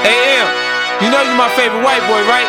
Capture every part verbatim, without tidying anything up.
A M, you know you're my favorite white boy, right?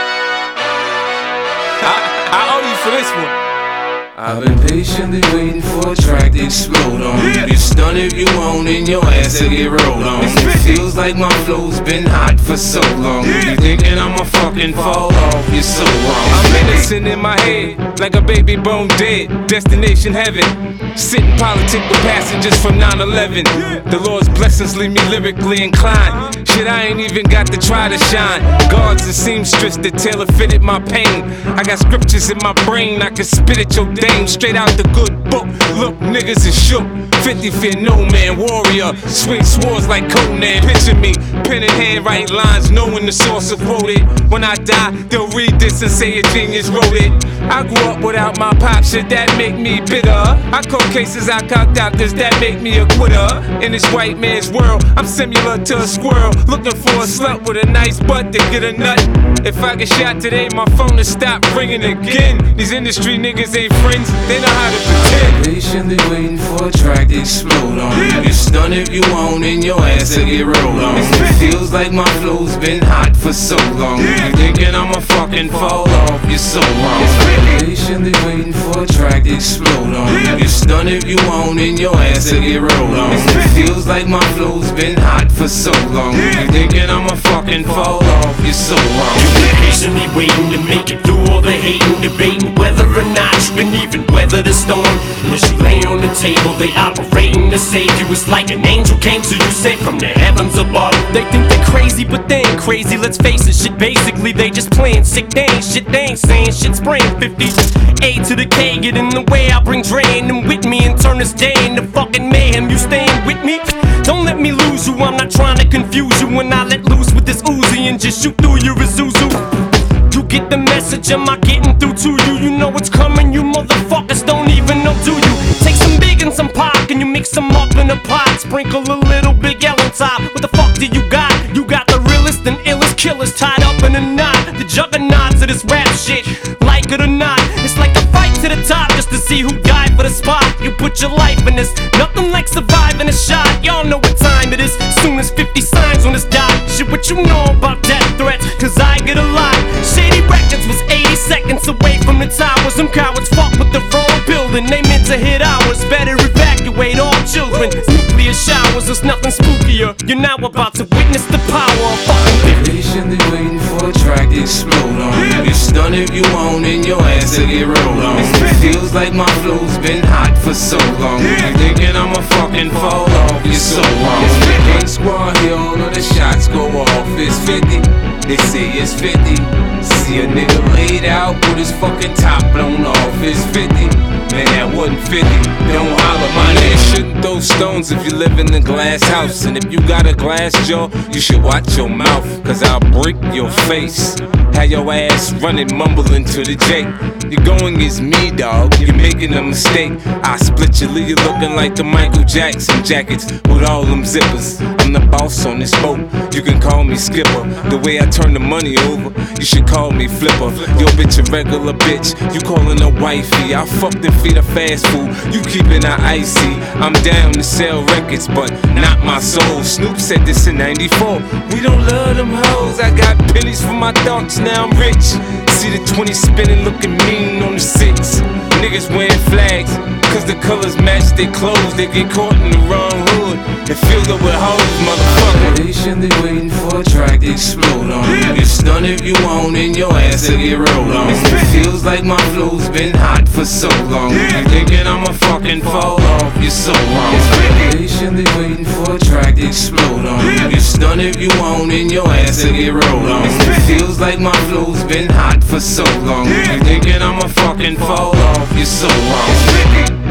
I, I owe you for this one. I've been patiently waiting for a track to explode on. You get stunned if you want and your ass to get rolled on. It feels like my flow's been hot for so long. You thinking I'ma fucking fall off, you're so wrong. I'm innocent in my head, like a baby bone dead. Destination heaven, sitting politic with passengers from nine eleven. The Lord's blessings leave me lyrically inclined. Shit, I ain't even got to try to shine. Guards and seamstress that tailor fitted my pain. I got scriptures in my brain, I can spit at your dame. Straight out the good book, look, niggas is shook. Fifty fear no man, warrior, swing swords like Conan. Picture me, pen in hand, write lines, knowing the source of wrote it. When I die, they'll read this and say a genius wrote it. I grew up without my pop, shit that make me bitter. I cold cases, I caught doctors, that make me a quitter. In this white man's world, I'm similar to a squirrel, looking for a slut with a nice butt to get a nut. If I get shot today, my phone will stop ringing again. These industry niggas ain't friends, they know how to pretend. Patiently waiting for a track to explode on. You get stunned if you want and your ass to get rolled on. It feels like my flow's been hot for so long. You thinking I'ma fucking fall off, you're so wrong. Patiently waiting for a track to explode on. You get stunned if you want and your ass to get rolled on. It feels like my flow's been hot for so long. You thinking I'ma fucking fall off, you're so wrong. You've been patiently waiting to make it through all the hating, debating whether or not you can even weather the storm. As you lay on the table, they operating to save you. It's like an angel came to you, sent from the heavens above. They think they crazy, but they ain't crazy, let's face it. Shit, basically, they just playing sick. They ain't shit, they ain't saying shit. Spraying fifty A to the K, get in the way. I bring Dre and them with me and turn this day into fucking mayhem. You staying with me? Don't let me lose you, I'm not trying to confuse you. When I let loose with this Uzi and just shoot through your Isuzu. You get the message, am I getting through to you? You know it's coming, you motherfuckers don't even know, do you? Take some big and some pop, and you mix them up in a pot. Sprinkle a little Big L on top. What the fuck do you got? You got the realest and illest killers tied up in a knot. The juggernauts of this rap shit, like it or not. It's like a fight to the top just to see who died for the spot. You put your life in this, nothing like surviving a shot. Y'all know what time it is, soon as fifty signs on this dot. Shit, what you know about death threats, cause I get a lot. Shady Records was eighty seconds away from the towers. Them cowards fuck with the wrong building, they meant to hit ours. Better evacuate all children, nuclear showers, there's nothing spookier. You're now about to witness the power of fucking fifty. Patiently waiting for a track to explode on. You get stunned if you want and your ass to get rolled on. It feels like my flow's been hot for so long. You thinking I'ma fucking fall off, you're so wrong. Gang squad here, all of the shots go off. It's fifty, they say it's fifty. See a nigga laid out with his fucking top blown off. It's fifty, man, that wasn't fifty. Don't holler, my name. Shouldn't throw stones if you live in a glass house. And if you got a glass jaw, you should watch your mouth, cause I'll break your face. Have your ass running, mumbling to the J. You're going against me, dog, you're making a mistake. I split you, leave you looking like the Michael Jackson jackets with all them zippers. I'm the boss on this boat, you can call me skipper. The way I turn the money over, you should call me flipper. Yo bitch a regular bitch, you calling her wifey. I fucked and feed her fast food, you keeping her icy. I'm down to sell records, but not my soul. Snoop said this in ninety-four, we don't love them hoes. I got pennies for my thoughts, now I'm rich. See the twenty spinning, looking mean on the six. Niggas wearing flags, cause the colors match their clothes. They get caught in the wrong hood and filled up with hoes, motherfucker. Patiently waiting for a track to explode on. You get stunned if you want and your ass to get rolled on. It feels like my flow's been hot for so long. You thinking I'ma fucking fall off, you're so wrong. Patiently waiting for a track to explode on. You get stunned if you want and your ass to get rolled on. It feels like my flow's been hot for so long. You thinking I'ma fucking fall off, you're so wrong.